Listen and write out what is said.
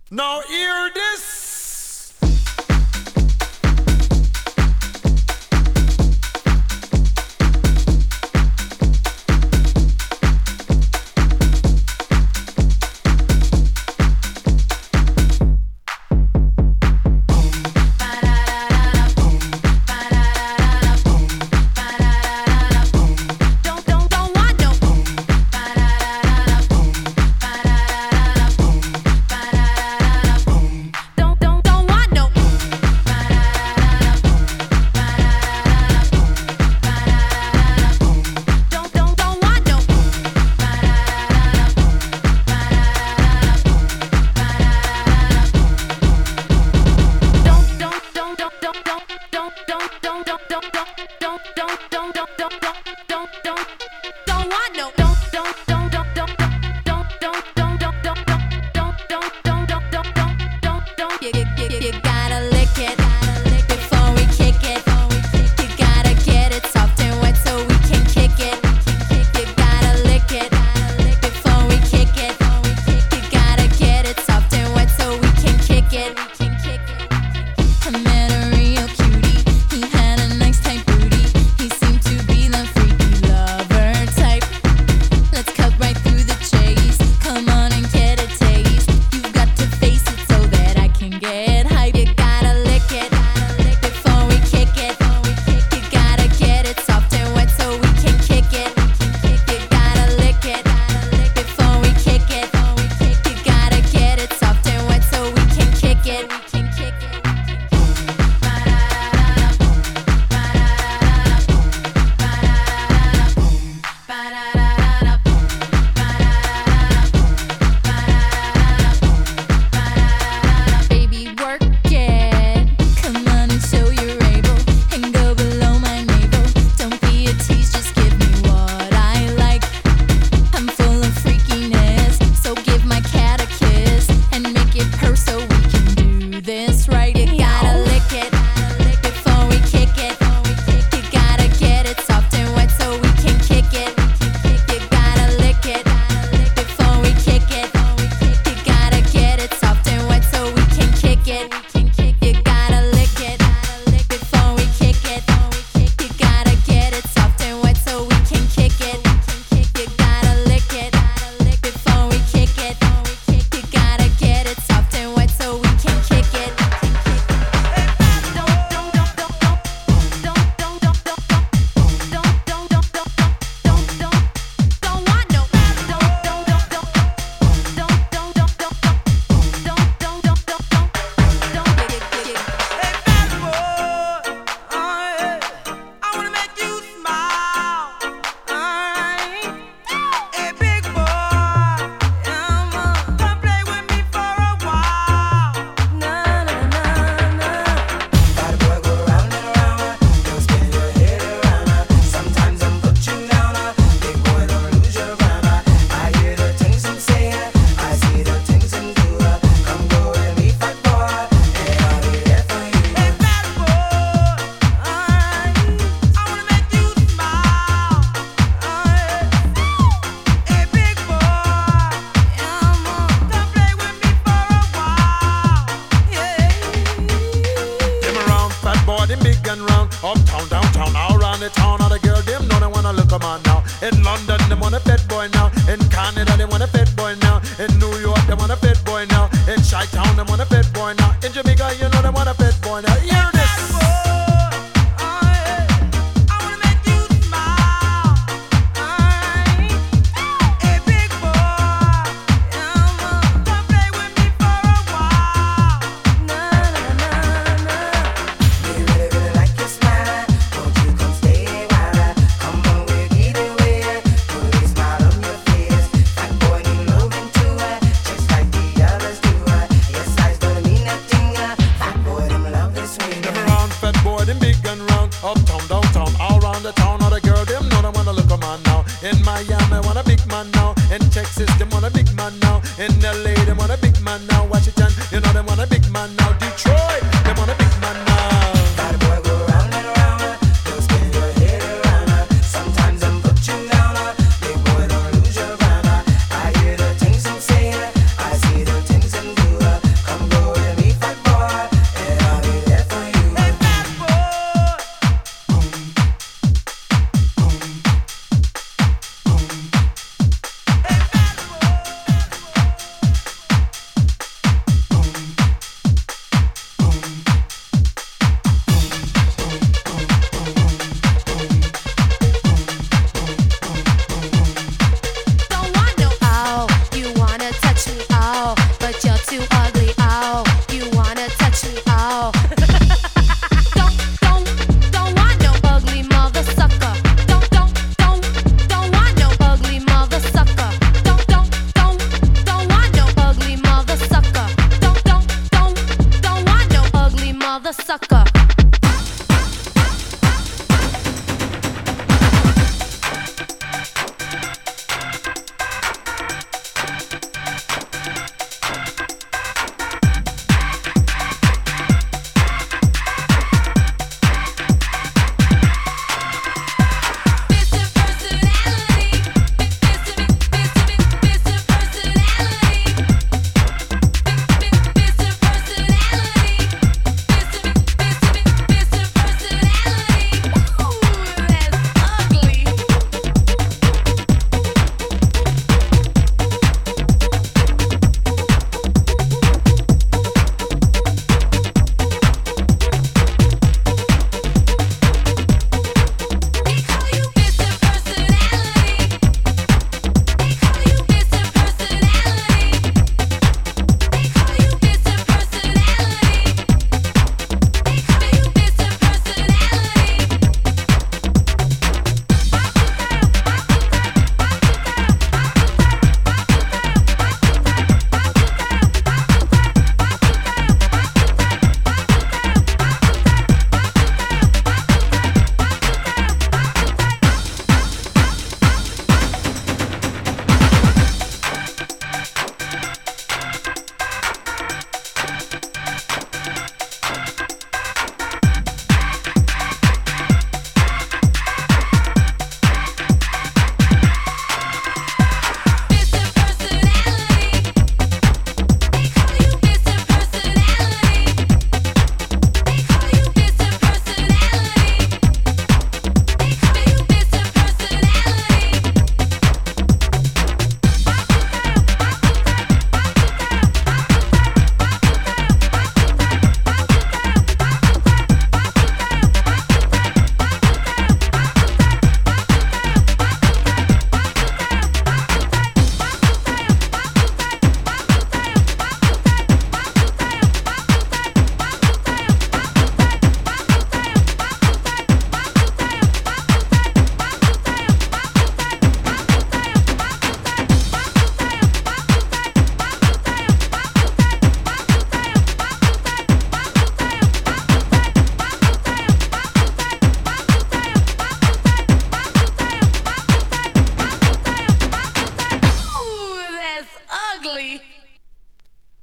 Now hear this. Uptown, downtown, all around the town, all the girls, them know they wanna look 'em on now. In London, they want a fat boy now. In Canada, they want a fat boy now. In New York, they want a fat boy now. In Chi-Town, they want a fat boy now. In Jamaica, you know they want a fat boy now. Hear this. Uptown, downtown, all around the town, all the girl, them know they wanna look 'em on now. In Miami, want a big man now. In Texas, they want a big man now. In LA, they want a big man now. Washington, you know they want a big man now.